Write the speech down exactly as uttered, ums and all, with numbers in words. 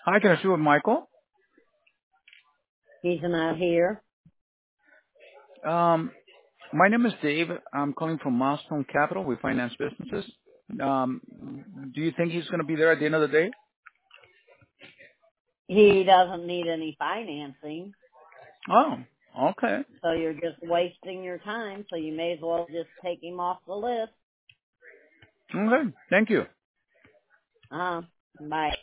Hi, can I speak with Michael? He's not here. Um, my name is Dave. I'm calling from Milestone Capital. We finance businesses. Um, do you think he's going to be there at the end of the day? He doesn't need any financing, Oh, okay. so you're just wasting your time, so you may as well just take him off the list. Okay. Thank you. Uh, bye.